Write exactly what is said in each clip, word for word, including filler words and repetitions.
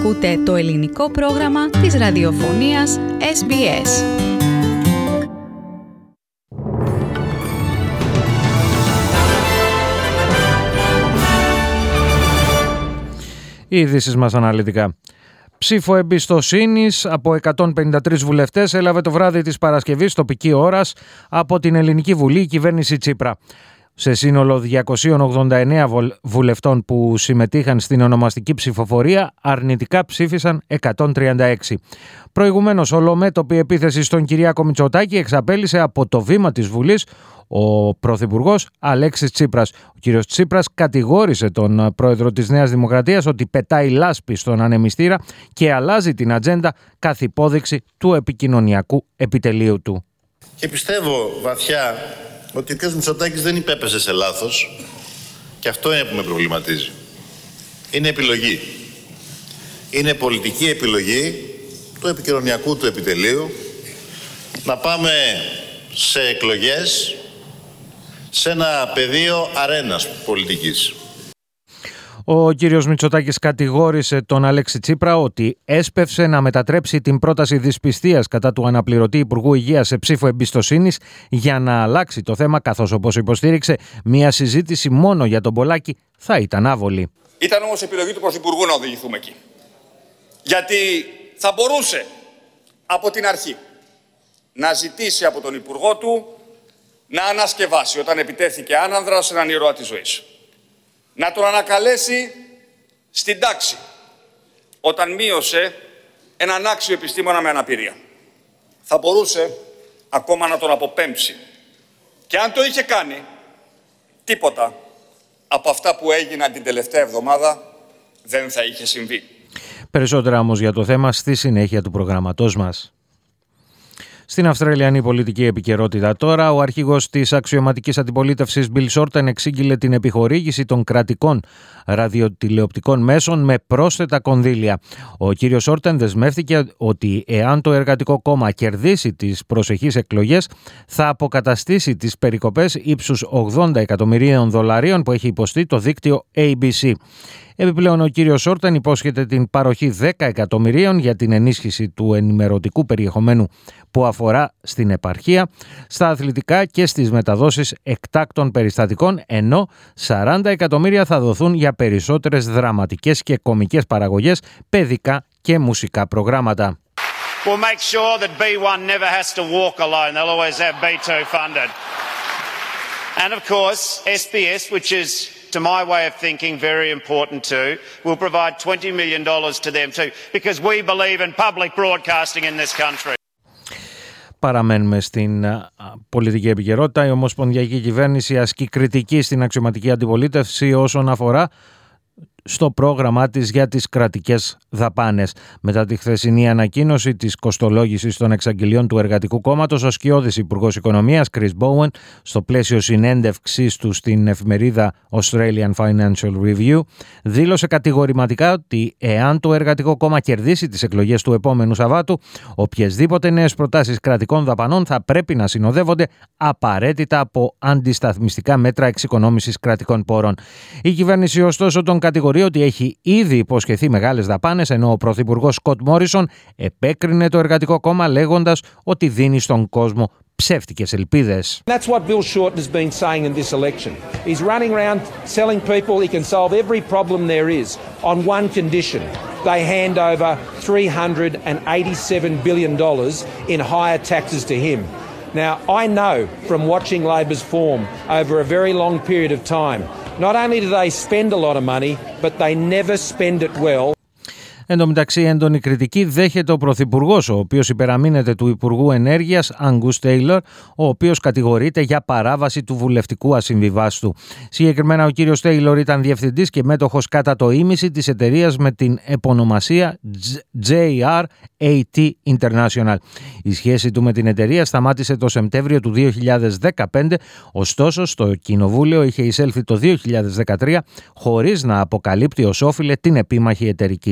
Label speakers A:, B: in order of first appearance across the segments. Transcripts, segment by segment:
A: Ακούτε το ελληνικό πρόγραμμα της ραδιοφωνίας ες μπι ες.
B: Οι ειδήσεις μας αναλυτικά. Ψήφο εμπιστοσύνης από εκατόν πενήντα τρεις βουλευτές έλαβε το βράδυ της Παρασκευής τοπική ώρας από την Ελληνική Βουλή η κυβέρνηση Τσίπρα. Σε σύνολο διακόσια ογδόντα εννέα βουλευτών που συμμετείχαν στην ονομαστική ψηφοφορία, αρνητικά ψήφισαν εκατόν τριάντα έξι. Προηγουμένως, ολομέτωπη επίθεση στον Κυριάκο Μητσοτάκη εξαπέλυσε από το βήμα της Βουλής ο Πρωθυπουργός Αλέξης Τσίπρας. Ο κύριος Τσίπρας κατηγόρησε τον πρόεδρο της Νέας Δημοκρατίας ότι πετάει λάσπη στον ανεμιστήρα και αλλάζει την ατζέντα καθ' υπόδειξη του επικοινωνιακού επιτελείου του.
C: Και πιστεύω βαθιά ότι ο κ. Μητσοτάκης δεν υπέπεσε σε λάθος και αυτό είναι που με προβληματίζει. Είναι επιλογή. Είναι πολιτική επιλογή του επικοινωνιακού του επιτελείου να πάμε σε εκλογές σε ένα πεδίο αρένας πολιτικής.
B: Ο κύριος Μητσοτάκης κατηγόρησε τον Αλέξη Τσίπρα ότι έσπευσε να μετατρέψει την πρόταση δυσπιστίας κατά του αναπληρωτή Υπουργού Υγείας σε ψήφο εμπιστοσύνης για να αλλάξει το θέμα, καθώς, όπως υποστήριξε, μια συζήτηση μόνο για τον Πολάκη θα ήταν άβολη.
D: Ήταν όμως επιλογή του Πρωθυπουργού να οδηγηθούμε εκεί. Γιατί θα μπορούσε από την αρχή να ζητήσει από τον Υπουργό του να ανασκευάσει όταν επιτέθηκε άνανδρας έναν ήρωα της ζωής. Να τον ανακαλέσει στην τάξη όταν μείωσε έναν άξιο επιστήμονα με αναπηρία. Θα μπορούσε ακόμα να τον αποπέμψει. Και αν το είχε κάνει, τίποτα από αυτά που έγιναν την τελευταία εβδομάδα δεν θα είχε συμβεί.
B: Περισσότερα όμως για το θέμα στη συνέχεια του προγραμματός μας. Στην Αυστραλιανή πολιτική επικαιρότητα τώρα, ο αρχηγός της αξιωματικής αντιπολίτευσης Bill Shorten εξήγηλε την επιχορήγηση των κρατικών ραδιοτηλεοπτικών μέσων με πρόσθετα κονδύλια. Ο κύριος Shorten δεσμεύτηκε ότι εάν το Εργατικό Κόμμα κερδίσει τις προσεχείς εκλογές, θα αποκαταστήσει τις περικοπές ύψους ογδόντα εκατομμυρίων δολαρίων που έχει υποστεί το δίκτυο έι μπι σι. Επιπλέον, ο κύριος Σόρτεν υπόσχεται την παροχή δέκα εκατομμυρίων για την ενίσχυση του ενημερωτικού περιεχομένου που αφορά στην επαρχία, στα αθλητικά και στις μεταδόσεις εκτάκτων περιστατικών, ενώ σαράντα εκατομμύρια θα δοθούν για περισσότερες δραματικές και κωμικές παραγωγές, παιδικά και μουσικά προγράμματα.
E: We'll make sure that μπι ουάν never has to walk alone. They'll always have μπι two funded. And of course, ες μπι ες, which is to my way of thinking, very important too, will provide twenty million dollars to them too, because we believe in public broadcasting in this country.
B: Παραμένουμε στην πολιτική επικαιρότητα. Η Ομοσπονδιακή Κυβέρνηση ασκεί κριτική στην αξιωματική αντιπολίτευση όσον αφορά στο πρόγραμμά της για τις κρατικές δαπάνες. Μετά τη χθεσινή ανακοίνωση της κοστολόγησης των εξαγγελιών του Εργατικού Κόμματος, ο σκιώδης Υπουργός Οικονομίας Chris Bowen, στο πλαίσιο συνέντευξής του στην εφημερίδα Australian Financial Review, δήλωσε κατηγορηματικά ότι εάν το Εργατικό Κόμμα κερδίσει τις εκλογές του επόμενου Σαββάτου, οποιασδήποτε νέες προτάσεις κρατικών δαπανών θα πρέπει να συνοδεύονται απαραίτητα από αντισταθμιστικά μέτρα εξοικονόμησης κρατικών πόρων. Η κυβέρνηση, ωστόσο, τον κατηγορεί ότι έχει ήδη υποσχεθεί μεγάλες δαπάνες, ενώ ο Πρωθυπουργός Σκοτ Μόρισον επέκρινε το Εργατικό Κόμμα λέγοντας ότι δίνει στον κόσμο ψεύτικες ελπίδες.
F: That's what Bill Shorten has been saying in this election. He's running around telling people he can solve every problem there is on one condition. They hand over three hundred eighty-seven billion dollars in higher taxes to him. Now, I know from watching Labor's form over a very long period of time, not only do they spend a lot of money, but they never spend it well.
B: Εν τω μεταξύ, έντονη κριτική δέχεται ο Πρωθυπουργός, ο οποίος υπεραμείνεται του Υπουργού Ενέργειας Angus Taylor, ο οποίος κατηγορείται για παράβαση του βουλευτικού ασυμβιβάστου. Συγκεκριμένα, ο κύριος Taylor ήταν διευθυντής και μέτοχος κατά το ήμιση της εταιρείας με την επωνομασία τζέι αρ έι τι International. Η σχέση του με την εταιρεία σταμάτησε το Σεπτέμβριο του δύο χιλιάδες δεκαπέντε, ωστόσο στο Κοινοβούλιο είχε εισέλθει το δύο χιλιάδες δεκατρία χωρίς να αποκαλύπτει ως όφιλε την επίμαχη εταιρική σχέση.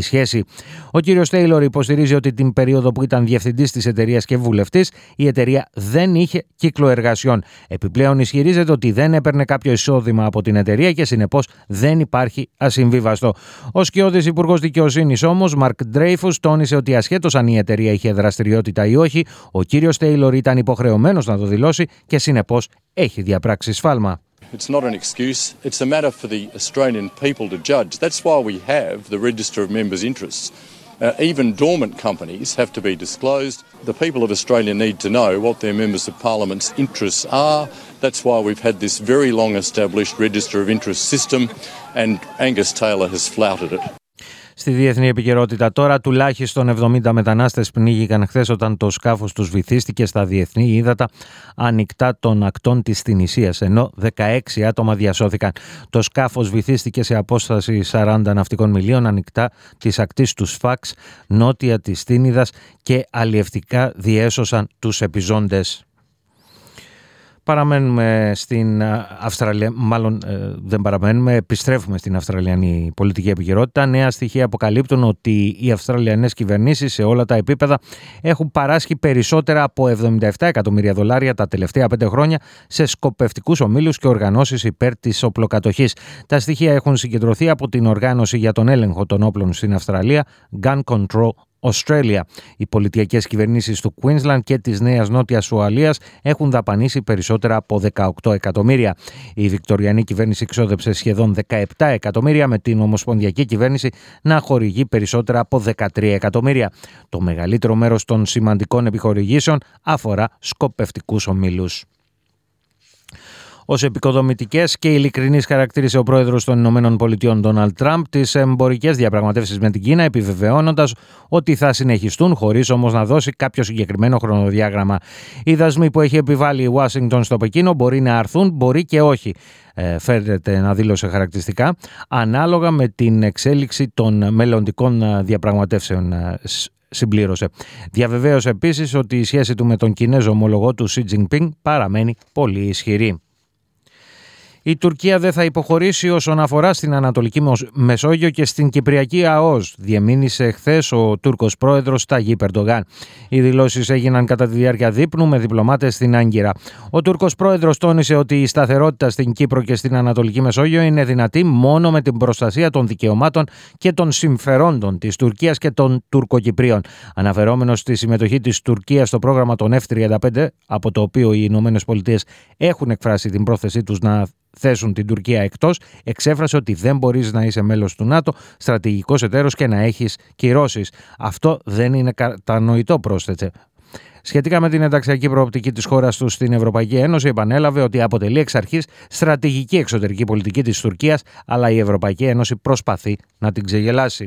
B: Βουλή. Ο κύριος Τέιλορ υποστηρίζει ότι την περίοδο που ήταν διευθυντής της εταιρείας και βουλευτής, η εταιρεία δεν είχε κύκλο εργασιών. Επιπλέον ισχυρίζεται ότι δεν έπαιρνε κάποιο εισόδημα από την εταιρεία και συνεπώς δεν υπάρχει ασυμβίβαστο. Ο σκιώδης Υπουργός Δικαιοσύνης όμως, Μαρκ Ντρέιφους, τόνισε ότι ασχέτως αν η εταιρεία είχε δραστηριότητα ή όχι, ο κύριος Τέιλορ ήταν υποχρεωμένος να το δηλώσει και συνεπώς έχει διαπράξει σφάλμα.
G: It's not an excuse. It's a matter for the Australian people to judge. That's why we have the Register of Members' Interests. Uh, even dormant companies have to be disclosed. The people of Australia need to know what their Members of Parliament's interests are. That's why we've had this very long established Register of Interests system, and Angus Taylor has flouted it.
B: Στη διεθνή επικαιρότητα τώρα, τουλάχιστον εβδομήντα μετανάστες πνίγηκαν χθες όταν το σκάφος τους βυθίστηκε στα διεθνή ύδατα ανοιχτά των ακτών της Τινησίας, ενώ δεκαέξι άτομα διασώθηκαν. Το σκάφος βυθίστηκε σε απόσταση σαράντα ναυτικών μιλίων ανοιχτά της ακτής του Σφάξ, νότια της Τίνιδας, και αλλιευτικά διέσωσαν τους επιζώντες. Παραμένουμε στην Αυστραλία, μάλλον ε, δεν παραμένουμε, επιστρέφουμε στην Αυστραλιανή πολιτική επικαιρότητα. Νέα στοιχεία αποκαλύπτουν ότι οι Αυστραλιανές κυβερνήσεις σε όλα τα επίπεδα έχουν παράσχει περισσότερα από εβδομήντα επτά εκατομμύρια δολάρια τα τελευταία πέντε χρόνια σε σκοπευτικούς ομίλους και οργανώσεις υπέρ της οπλοκατοχής. Τα στοιχεία έχουν συγκεντρωθεί από την Οργάνωση για τον Έλεγχο των Όπλων στην Αυστραλία, Gun Control Australia. Οι πολιτιακές κυβερνήσεις του Queensland και της Νέας Νότιας Ουαλίας έχουν δαπανίσει περισσότερα από δεκαοκτώ εκατομμύρια. Η βικτοριανή κυβέρνηση ξόδεψε σχεδόν δεκαεπτά εκατομμύρια, με την ομοσπονδιακή κυβέρνηση να χορηγεί περισσότερα από δεκατρία εκατομμύρια. Το μεγαλύτερο μέρος των σημαντικών επιχορηγήσεων αφορά σκοπευτικούς ομίλους. Ως επικοδομητικές και ειλικρινείς χαρακτήρισε ο πρόεδρος των Ηνωμένων Πολιτειών Ντόναλντ Τραμπ τις εμπορικές διαπραγματεύσεις με την Κίνα, επιβεβαιώνοντας ότι θα συνεχιστούν, χωρίς όμως να δώσει κάποιο συγκεκριμένο χρονοδιάγραμμα. Οι δασμοί που έχει επιβάλει η Ουάσιγκτον στο Πεκίνο μπορεί να αρθούν, μπορεί και όχι, ε, φέρεται να δήλωσε χαρακτηριστικά, ανάλογα με την εξέλιξη των μελλοντικών διαπραγματεύσεων. Συμπλήρωσε. Διαβεβαίωσε επίσης ότι η σχέση του με τον Κινέζο ομολογό του Σι Τζινπίνγκ παραμένει πολύ ισχυρή. Η Τουρκία δεν θα υποχωρήσει όσον αφορά στην Ανατολική Μεσόγειο και στην Κυπριακή ΑΟΣ, διεμήνυσε χθες ο Τούρκος πρόεδρος Ταγίπ Ερντογάν. Οι δηλώσεις έγιναν κατά τη διάρκεια δείπνου με διπλωμάτες στην Άγκυρα. Ο Τούρκος πρόεδρος τόνισε ότι η σταθερότητα στην Κύπρο και στην Ανατολική Μεσόγειο είναι δυνατή μόνο με την προστασία των δικαιωμάτων και των συμφερόντων της Τουρκίας και των Τουρκοκυπρίων. Αναφερόμενος στη συμμετοχή της Τουρκίας στο πρόγραμμα των εφ τριάντα πέντε, από το οποίο οι Ηνωμένες Πολιτείες έχουν εκφράσει την πρόθεσή τους να θέσουν την Τουρκία εκτός, εξέφρασε ότι δεν μπορείς να είσαι μέλος του ΝΑΤΟ, στρατηγικός εταίρος και να έχεις κυρώσεις. Αυτό δεν είναι κατανοητό, πρόσθεσε. Σχετικά με την ενταξιακή προοπτική της χώρας του στην Ευρωπαϊκή Ένωση, επανέλαβε ότι αποτελεί εξ αρχής στρατηγική εξωτερική πολιτική της Τουρκίας, αλλά η Ευρωπαϊκή Ένωση προσπαθεί να την ξεγελάσει.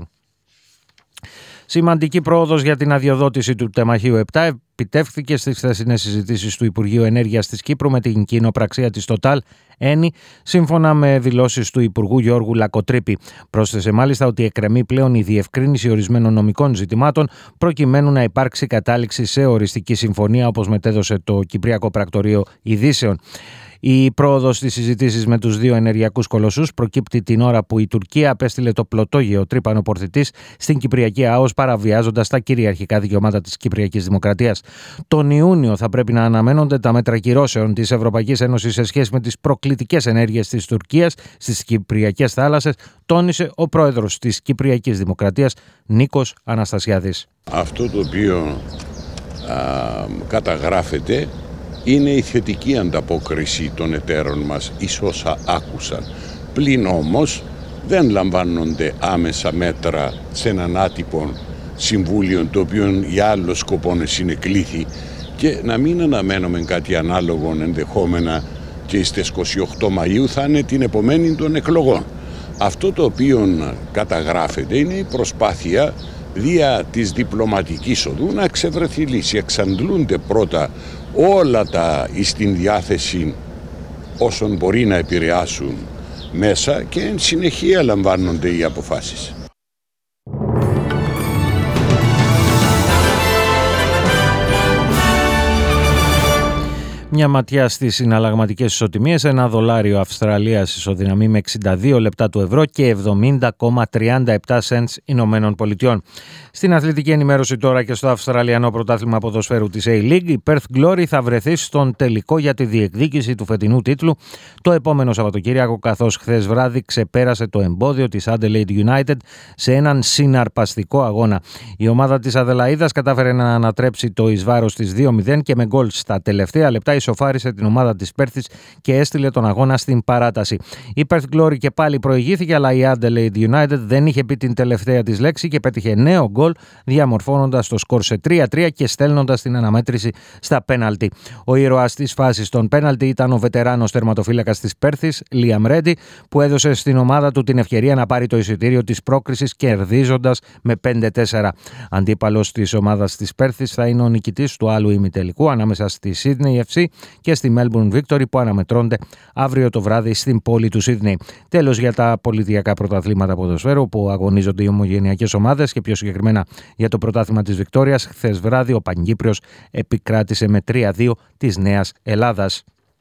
B: Σημαντική πρόοδος για την αδειοδότηση του τεμαχίου επτά επιτεύχθηκε στις χθεσινές συζητήσεις του Υπουργείου Ενέργειας της Κύπρου με την κοινοπραξία της Total Eni, σύμφωνα με δηλώσεις του Υπουργού Γιώργου Λακοτρίπη. Πρόσθεσε μάλιστα ότι εκκρεμεί πλέον η διευκρίνηση ορισμένων νομικών ζητημάτων προκειμένου να υπάρξει κατάληξη σε οριστική συμφωνία, όπως μετέδωσε το Κυπριακό Πρακτορείο Ειδήσεων. Η πρόοδος στις συζητήσεις με τους δύο ενεργειακούς κολοσσούς προκύπτει την ώρα που η Τουρκία απέστειλε το πλωτόγειο τρύπανο πορθητής στην Κυπριακή ΑΟΣ, παραβιάζοντας τα κυριαρχικά δικαιώματα της Κυπριακής Δημοκρατίας. Τον Ιούνιο θα πρέπει να αναμένονται τα μέτρα κυρώσεων της Ευρωπαϊκής Ένωσης σε σχέση με τις προκλητικές ενέργειες της Τουρκίας στις Κυπριακές θάλασσες, τόνισε ο πρόεδρος της Κυπριακής Δημοκρατίας, Νίκος Αναστασιάδης.
H: Αυτό το οποίο α, καταγράφεται είναι η θετική ανταπόκριση των εταίρων μας εις όσα άκουσαν. Πλην όμως δεν λαμβάνονται άμεσα μέτρα σε έναν άτυπο συμβούλιο, το οποίο για άλλο σκοπό συνεκλήθη, και να μην αναμένουμε κάτι ανάλογο ενδεχόμενα και στις είκοσι οκτώ Μαΐου, θα είναι την επομένη των εκλογών. Αυτό το οποίο καταγράφεται είναι η προσπάθεια δια της διπλωματικής οδού να εξευρεθεί λύση. Εξαντλούνται πρώτα όλα τα στην διάθεση όσων μπορεί να επηρεάσουν μέσα και εν συνεχεία λαμβάνονται οι αποφάσεις.
B: Μια ματιά στις συναλλαγματικές ισοτιμίες. Ένα δολάριο Αυστραλίας ισοδυναμεί με εξήντα δύο λεπτά του ευρώ και εβδομήντα κόμμα τριάντα επτά σεντς Ηνωμένων Πολιτειών. Στην αθλητική ενημέρωση τώρα και στο Αυστραλιανό Πρωτάθλημα Ποδοσφαίρου της A-League, η Perth Glory θα βρεθεί στον τελικό για τη διεκδίκηση του φετινού τίτλου το επόμενο Σαββατοκύριακο, καθώς χθες βράδυ ξεπέρασε το εμπόδιο της Adelaide United σε έναν συναρπαστικό αγώνα. Η ομάδα της Αδελαΐδας κατάφερε να ανατρέψει το εις βάρος της δύο μηδέν και με γκολ στα τελευταία λεπτά ισοφάρισε την ομάδα της Πέρθης και έστειλε τον αγώνα στην παράταση. Η Perth Glory και πάλι προηγήθηκε, αλλά η Adelaide United δεν είχε πει την τελευταία της λέξη και πέτυχε νέο γκολ, διαμορφώνοντας το σκορ σε τρία τρία και στέλνοντας την αναμέτρηση στα πέναλτι. Ο ήρωας της φάσης των πέναλτι ήταν ο βετεράνος τερματοφύλακας της Πέρθης, Liam Reddy, που έδωσε στην ομάδα του την ευκαιρία να πάρει το εισιτήριο της πρόκρισης κερδίζοντας με πέντε τέσσερα. Αντίπαλος της ομάδας της Πέρθης θα είναι ο νικητής του άλλου ημιτελικού ανάμεσα στη Sydney εφ σι και στη Melbourne Victory, που αναμετρώνται αύριο το βράδυ στην πόλη του Sydney. Τέλος για τα πολιτιακά πρωταθλήματα ποδοσφαίρου που αγωνίζονται οι ομογενειακές ομάδες και πιο συγκεκριμένα για το πρωτάθλημα της Βικτόριας. Χθες βράδυ ο Παγκύπριος επικράτησε με τρία δύο της Νέας Ελλάδας.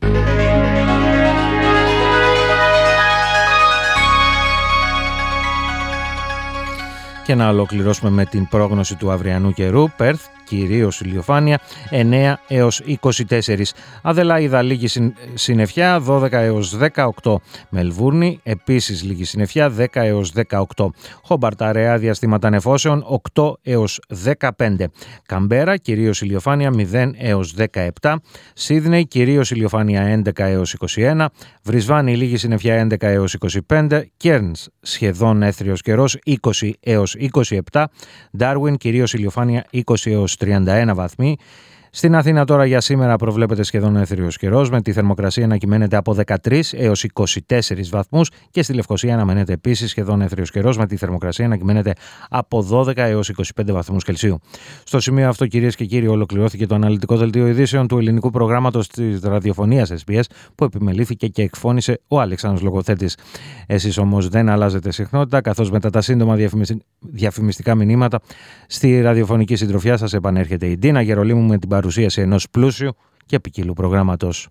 B: Και να ολοκληρώσουμε με την πρόγνωση του αυριανού καιρού. Perth, κυρίως ηλιοφάνεια, εννέα έως είκοσι τέσσερα. Αδελαΐδα, λίγη συννεφιά, δώδεκα έως δεκαοκτώ. Μελβούρνη, επίσης λίγη συννεφιά, δέκα έως δεκαοκτώ. Χόμπαρτ, αραιά διαστήματα νεφώσεων, οκτώ έως δεκαπέντε. Καμπέρα, κυρίως ηλιοφάνεια, μηδέν έως δεκαεπτά. Σίδνεϊ, κυρίως ηλιοφάνεια, έντεκα έως είκοσι ένα. Βρισβάνη, λίγη συννεφιά, έντεκα έως είκοσι πέντε. Κέρνς, σχεδόν έθριος καιρός, είκοσι έως είκοσι επτά. Ντάρουιν, κυρίως ηλιοφάνεια, είκοσι έως τριάντα ένα βαθμοί. Στην Αθήνα τώρα για σήμερα προβλέπεται σχεδόν έθριος καιρός, με τη θερμοκρασία να κυμαίνεται από δεκατρείς έως είκοσι τέσσερις βαθμούς και στη Λευκοσία αναμένεται επίσης σχεδόν έθριος καιρός, με τη θερμοκρασία να κυμαίνεται από δώδεκα έως είκοσι πέντε βαθμούς Κελσίου. Στο σημείο αυτό, κυρίες και κύριοι, ολοκληρώθηκε το αναλυτικό δελτίο ειδήσεων του ελληνικού προγράμματος της ραδιοφωνίας ες μπι ες, που επιμελήθηκε και εκφώνησε ο Αλέξανδρος Λογοθέτης. Εσείς όμως δεν αλλάζετε συχνότητα, καθώς μετά τα σύντομα διαφημιστικά μηνύματα στη ραδιοφωνική συντροφιά σας επανέρχεται η Ντίνα Γερολίμου με την παρουσίαση ενός πλούσιου και ποικίλου προγράμματος.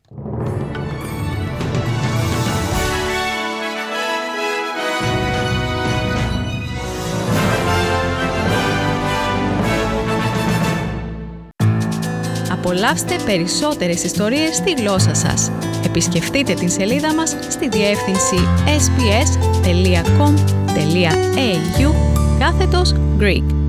A: Απολαύστε περισσότερες ιστορίες στη γλώσσα σας. Επισκεφτείτε την σελίδα μας στη διεύθυνση ες μπι ες τελεία κομ τελεία έι γιου κάθετος Greek.